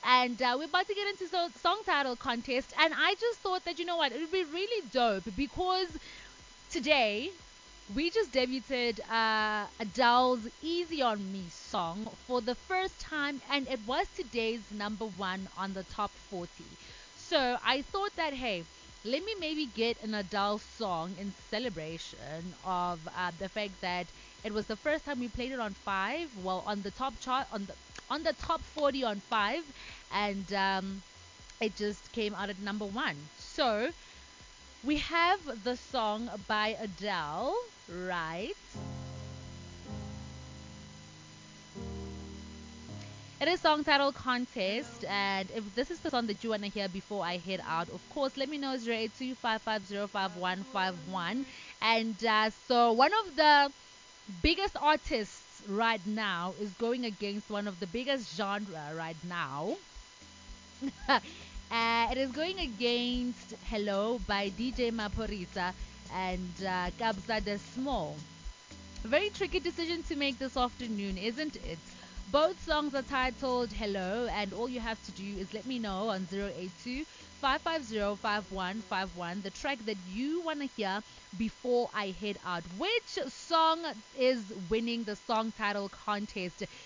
And we're about to get into song title contest. And I just thought that, you know what, it would be really dope because today we just debuted Adele's Easy on Me song for the first time, and it was today's number one on the top 40. So I thought that, hey, let me maybe get an Adele song in celebration of the fact that it was the first time we played it on five, well, on the top chart, on the top 40 on five, and it just came out at number one. So we have the song by Adele, right? It is song title contest, and if this is the song that you want to hear before I head out, of course, let me know 08255055151. And so one of the biggest artists right now is going against one of the biggest genre right now. It is going against Hello by DJ Maporisa and Kabza De Small. Very tricky decision to make this afternoon, isn't it? Both songs are titled Hello, and all you have to do is let me know on 082 550 the track that you want to hear before I head out. Which song is winning the song title contest?